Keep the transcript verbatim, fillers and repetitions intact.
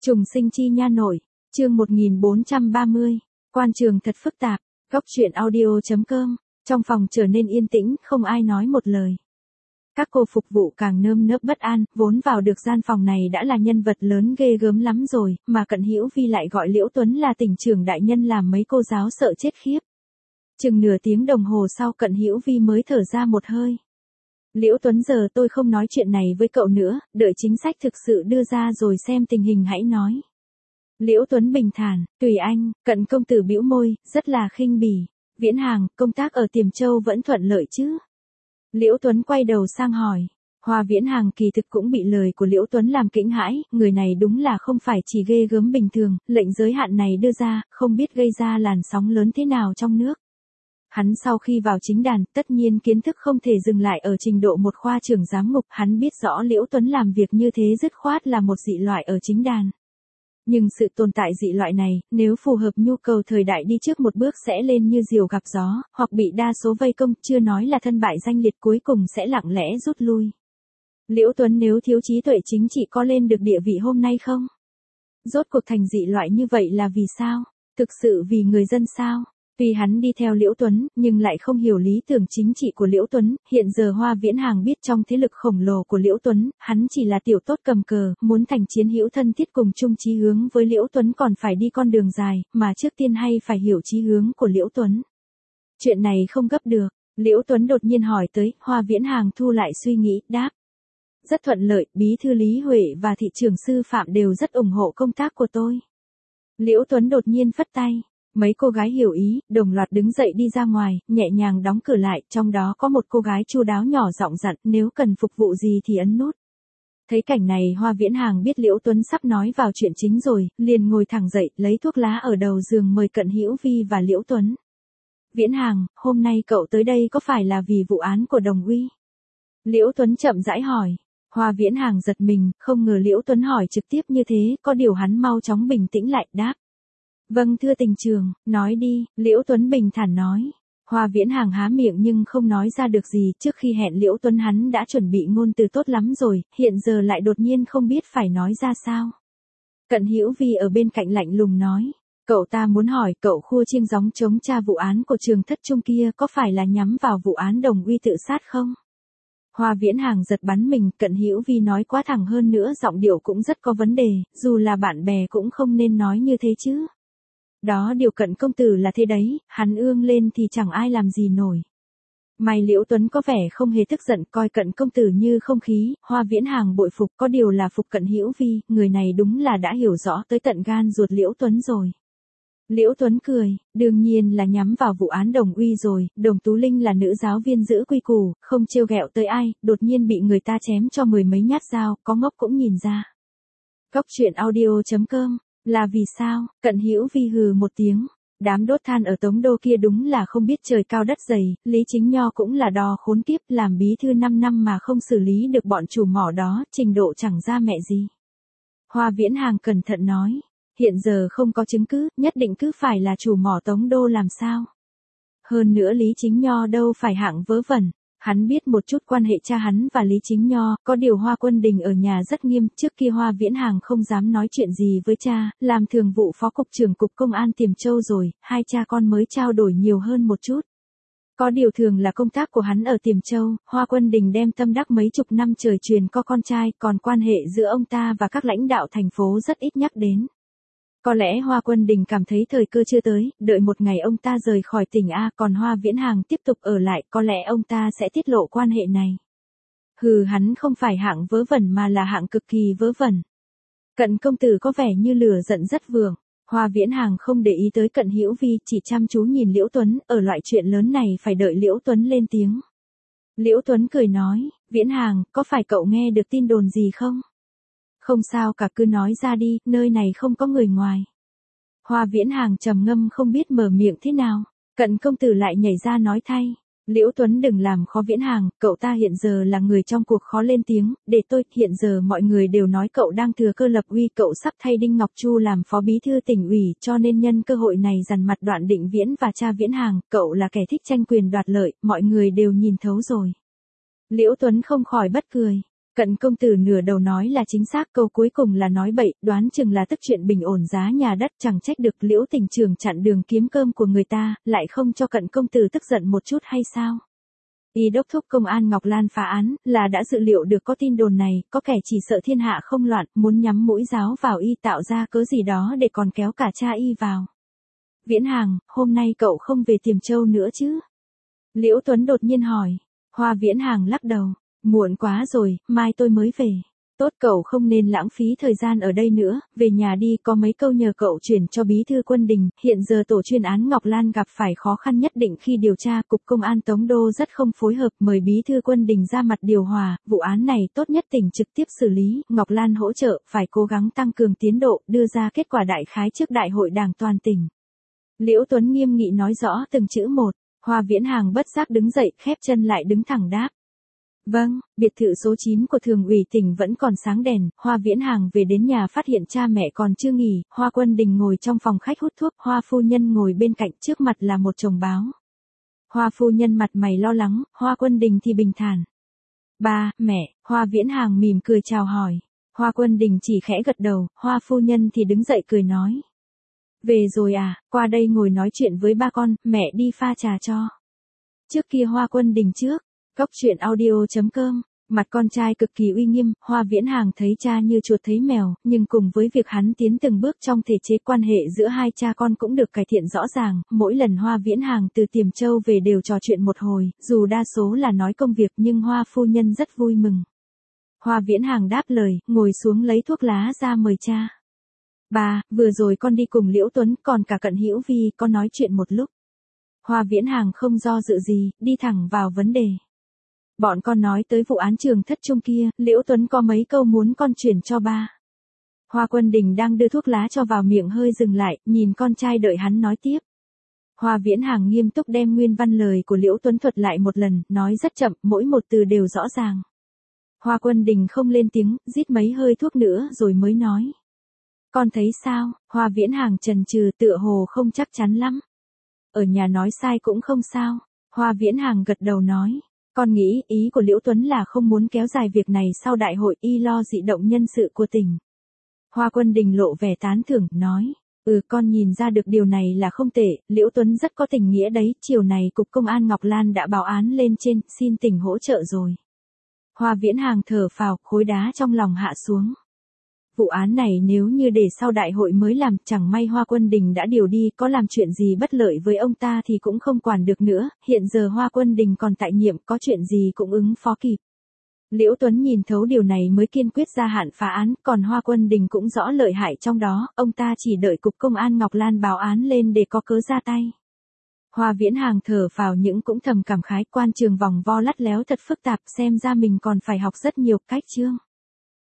Trùng sinh chi nha nội, chương một nghìn bốn trăm ba mươi, quan trường thật phức tạp, góc truyện audio chấm com, trong phòng trở nên yên tĩnh, không ai nói một lời. Các cô phục vụ càng nơm nớp bất an, vốn vào được gian phòng này đã là nhân vật lớn ghê gớm lắm rồi, mà Cận Hữu Vi lại gọi Liễu Tuấn là tỉnh trưởng đại nhân làm mấy cô giáo sợ chết khiếp. Chừng nửa tiếng đồng hồ sau Cận Hữu Vi mới thở ra một hơi. Liễu Tuấn, giờ tôi không nói chuyện này với cậu nữa, đợi chính sách thực sự đưa ra rồi xem tình hình hãy nói. Liễu Tuấn bình thản, tùy anh. Cận công tử bĩu môi, rất là khinh bỉ. Viễn Hàng, công tác ở Tiềm Châu vẫn thuận lợi chứ? Liễu Tuấn quay đầu sang hỏi. Hoa Viễn Hàng kỳ thực cũng bị lời của Liễu Tuấn làm kinh hãi, người này đúng là không phải chỉ ghê gớm bình thường, lệnh giới hạn này đưa ra, không biết gây ra làn sóng lớn thế nào trong nước. Hắn sau khi vào chính đàn, tất nhiên kiến thức không thể dừng lại ở trình độ một khoa trưởng giám ngục, hắn biết rõ Liễu Tuấn làm việc như thế dứt khoát là một dị loại ở chính đàn. Nhưng sự tồn tại dị loại này, nếu phù hợp nhu cầu thời đại đi trước một bước sẽ lên như diều gặp gió, hoặc bị đa số vây công, chưa nói là thân bại danh liệt cuối cùng sẽ lặng lẽ rút lui. Liễu Tuấn nếu thiếu trí tuệ chính trị có lên được địa vị hôm nay không? Rốt cuộc thành dị loại như vậy là vì sao? Thực sự vì người dân sao? Tuy hắn đi theo Liễu Tuấn, nhưng lại không hiểu lý tưởng chính trị của Liễu Tuấn, hiện giờ Hoa Viễn Hàng biết trong thế lực khổng lồ của Liễu Tuấn, hắn chỉ là tiểu tốt cầm cờ, muốn thành chiến hữu thân thiết cùng chung chí hướng với Liễu Tuấn còn phải đi con đường dài, mà trước tiên hay phải hiểu chí hướng của Liễu Tuấn. Chuyện này không gấp được, Liễu Tuấn đột nhiên hỏi tới, Hoa Viễn Hàng thu lại suy nghĩ, đáp. Rất thuận lợi, bí thư Lý Huệ và thị trưởng sư Phạm đều rất ủng hộ công tác của tôi. Liễu Tuấn đột nhiên phất tay. Mấy cô gái hiểu ý, đồng loạt đứng dậy đi ra ngoài, nhẹ nhàng đóng cửa lại, trong đó có một cô gái chu đáo nhỏ giọng dặn, nếu cần phục vụ gì thì ấn nút. Thấy cảnh này Hoa Viễn Hàng biết Liễu Tuấn sắp nói vào chuyện chính rồi, liền ngồi thẳng dậy, lấy thuốc lá ở đầu giường mời Cận Hữu Vi và Liễu Tuấn. Viễn Hàng, hôm nay cậu tới đây có phải là vì vụ án của Đồng Uy? Liễu Tuấn chậm rãi hỏi. Hoa Viễn Hàng giật mình, không ngờ Liễu Tuấn hỏi trực tiếp như thế, có điều hắn mau chóng bình tĩnh lại, đáp. Vâng thưa tỉnh trưởng, nói đi, Liễu Tuấn bình thản nói. Hoa Viễn Hàng há miệng nhưng không nói ra được gì, trước khi hẹn Liễu Tuấn hắn đã chuẩn bị ngôn từ tốt lắm rồi, hiện giờ lại đột nhiên không biết phải nói ra sao. Cận Hữu Vi ở bên cạnh lạnh lùng nói, cậu ta muốn hỏi cậu khua chiêng gióng chống tra vụ án của Trường Thất Trung kia có phải là nhắm vào vụ án Đồng Uy tự sát không? Hoa Viễn Hàng giật bắn mình, Cận Hữu Vi nói quá thẳng hơn nữa giọng điệu cũng rất có vấn đề, dù là bạn bè cũng không nên nói như thế chứ. Đó điều Cận công tử là thế đấy, hắn ương lên thì chẳng ai làm gì nổi. May Liễu Tuấn có vẻ không hề tức giận, coi Cận công tử như không khí, Hoa Viễn Hàng bội phục, có điều là phục Cận Hữu Vi, người này đúng là đã hiểu rõ tới tận gan ruột Liễu Tuấn rồi. Liễu Tuấn cười, đương nhiên là nhắm vào vụ án Đồng Uy rồi, Đồng Tú Linh là nữ giáo viên giữ quy củ, không trêu ghẹo tới ai, đột nhiên bị người ta chém cho mười mấy nhát dao, có ngốc cũng nhìn ra. Góc truyện audio chấm com. Là vì sao? Cận Hữu Vi hừ một tiếng. Đám đốt than ở Tống Đô kia đúng là không biết trời cao đất dày, Lý Chính Nho cũng là đò khốn kiếp, làm bí thư năm năm mà không xử lý được bọn chủ mỏ đó, trình độ chẳng ra mẹ gì. Hoa Viễn Hàng cẩn thận nói, hiện giờ không có chứng cứ, nhất định cứ phải là chủ mỏ Tống Đô làm sao? Hơn nữa Lý Chính Nho đâu phải hạng vớ vẩn. Hắn biết một chút quan hệ cha hắn và Lý Chính Nho, có điều Hoa Quân Đình ở nhà rất nghiêm, trước kia Hoa Viễn Hàng không dám nói chuyện gì với cha, làm thường vụ phó cục trưởng cục công an Tiềm Châu rồi, hai cha con mới trao đổi nhiều hơn một chút. Có điều thường là công tác của hắn ở Tiềm Châu, Hoa Quân Đình đem tâm đắc mấy chục năm trời truyền có con trai, còn quan hệ giữa ông ta và các lãnh đạo thành phố rất ít nhắc đến. Có lẽ Hoa Quân Đình cảm thấy thời cơ chưa tới, đợi một ngày ông ta rời khỏi tỉnh A, còn Hoa Viễn Hàng tiếp tục ở lại, có lẽ ông ta sẽ tiết lộ quan hệ này. Hừ, hắn không phải hạng vớ vẩn mà là hạng cực kỳ vớ vẩn. Cận công tử có vẻ như lửa giận rất vượng. Hoa Viễn Hàng không để ý tới Cận Hữu Vi, chỉ chăm chú nhìn Liễu Tuấn, ở loại chuyện lớn này phải đợi Liễu Tuấn lên tiếng. Liễu Tuấn cười nói, Viễn Hàng, có phải cậu nghe được tin đồn gì không? Không sao cả, cứ nói ra đi, nơi này không có người ngoài. Hoa Viễn Hàng trầm ngâm không biết mở miệng thế nào. Cận công tử lại nhảy ra nói thay. Liễu Tuấn đừng làm khó Viễn Hàng, cậu ta hiện giờ là người trong cuộc khó lên tiếng, để tôi, hiện giờ mọi người đều nói cậu đang thừa cơ lập uy, cậu sắp thay Đinh Ngọc Chu làm phó bí thư tỉnh ủy, cho nên nhân cơ hội này dằn mặt Đoạn Định Viễn và cha Viễn Hàng, cậu là kẻ thích tranh quyền đoạt lợi, mọi người đều nhìn thấu rồi. Liễu Tuấn không khỏi bất cười. Cận công tử nửa đầu nói là chính xác, câu cuối cùng là nói bậy, đoán chừng là tức chuyện bình ổn giá nhà đất, chẳng trách được Liễu Tỉnh Trường chặn đường kiếm cơm của người ta, lại không cho cận công tử tức giận một chút hay sao? Y đốc thúc công an Ngọc Lan phá án, là đã dự liệu được có tin đồn này, có kẻ chỉ sợ thiên hạ không loạn, muốn nhắm mũi giáo vào Y, tạo ra cớ gì đó để còn kéo cả cha Y vào. Viễn Hàng, hôm nay cậu không về Tiềm Châu nữa chứ? Liễu Tuấn đột nhiên hỏi. Hoa Viễn Hàng lắc đầu. Muộn quá rồi, mai tôi mới về. Tốt, cậu không nên lãng phí thời gian ở đây nữa, về nhà đi, có mấy câu nhờ cậu chuyển cho bí thư Quân Đình. Hiện giờ tổ chuyên án Ngọc Lan gặp phải khó khăn nhất định khi điều tra, cục công an Tống Đô rất không phối hợp, mời bí thư Quân Đình ra mặt điều hòa, vụ án này tốt nhất tỉnh trực tiếp xử lý, Ngọc Lan hỗ trợ, phải cố gắng tăng cường tiến độ, đưa ra kết quả đại khái trước đại hội đảng toàn tỉnh. Liễu Tuấn nghiêm nghị nói rõ từng chữ một. Hoa Viễn Hàng bất giác đứng dậy, khép chân lại đứng thẳng đáp. Vâng, biệt thự số chín của thường ủy tỉnh vẫn còn sáng đèn, Hoa Viễn Hàng về đến nhà phát hiện cha mẹ còn chưa nghỉ, Hoa Quân Đình ngồi trong phòng khách hút thuốc, Hoa phu nhân ngồi bên cạnh, trước mặt là một chồng báo. Hoa phu nhân mặt mày lo lắng, Hoa Quân Đình thì bình thản. Ba, mẹ, Hoa Viễn Hàng mỉm cười chào hỏi. Hoa Quân Đình chỉ khẽ gật đầu, Hoa phu nhân thì đứng dậy cười nói. Về rồi à, qua đây ngồi nói chuyện với ba con, mẹ đi pha trà cho. Trước kia Hoa Quân Đình trước. Góc truyện audio chấm com, mặt con trai cực kỳ uy nghiêm, Hoa Viễn Hàng thấy cha như chuột thấy mèo, nhưng cùng với việc hắn tiến từng bước trong thể chế, quan hệ giữa hai cha con cũng được cải thiện rõ ràng, mỗi lần Hoa Viễn Hàng từ Tiềm Châu về đều trò chuyện một hồi, dù đa số là nói công việc nhưng Hoa phu nhân rất vui mừng. Hoa Viễn Hàng đáp lời, ngồi xuống lấy thuốc lá ra mời cha. Ba, vừa rồi con đi cùng Liễu Tuấn, còn cả Cận Hữu Vi, con nói chuyện một lúc. Hoa Viễn Hàng không do dự gì, đi thẳng vào vấn đề. Bọn con nói tới vụ án Trường Thất Trung kia, Liễu Tuấn có mấy câu muốn con chuyển cho ba. Hoa Quân Đình đang đưa thuốc lá cho vào miệng hơi dừng lại, nhìn con trai đợi hắn nói tiếp. Hoa Viễn Hàng nghiêm túc đem nguyên văn lời của Liễu Tuấn thuật lại một lần, nói rất chậm, mỗi một từ đều rõ ràng. Hoa Quân Đình không lên tiếng, rít mấy hơi thuốc nữa rồi mới nói. Con thấy sao? Hoa Viễn Hàng chần chừ, tựa hồ không chắc chắn lắm. Ở nhà nói sai cũng không sao. Hoa Viễn Hàng gật đầu nói. Con nghĩ ý của Liễu Tuấn là không muốn kéo dài việc này sau đại hội, y lo dị động nhân sự của tỉnh. Hoa Quân Đình lộ vẻ tán thưởng, nói. Ừ, con nhìn ra được điều này là không tệ, Liễu Tuấn rất có tình nghĩa đấy, chiều này Cục Công an Ngọc Lan đã báo án lên trên, xin tỉnh hỗ trợ rồi. Hoa Viễn Hàng thở phào, khối đá trong lòng hạ xuống. Vụ án này nếu như để sau đại hội mới làm, chẳng may Hoa Quân Đình đã điều đi, có làm chuyện gì bất lợi với ông ta thì cũng không quản được nữa, hiện giờ Hoa Quân Đình còn tại nhiệm, có chuyện gì cũng ứng phó kịp. Liễu Tuấn nhìn thấu điều này mới kiên quyết gia hạn phá án, còn Hoa Quân Đình cũng rõ lợi hại trong đó, ông ta chỉ đợi Cục Công an Ngọc Lan báo án lên để có cớ ra tay. Hoa Viễn Hàng thở phào những cũng thầm cảm khái, quan trường vòng vo lắt léo thật phức tạp, xem ra mình còn phải học rất nhiều cách chương.